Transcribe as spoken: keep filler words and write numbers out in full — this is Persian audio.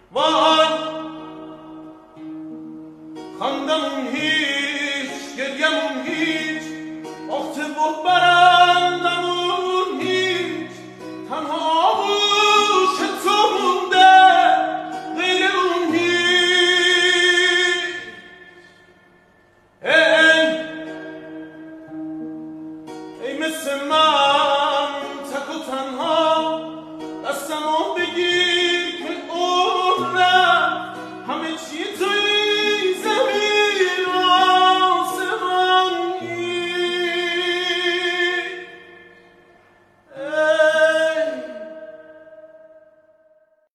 وای خندمون هیچ گریمون هیچ وقت و برندمون هیچ تنها آغوش تو مونده غیر اون هیچ ای ای مثل من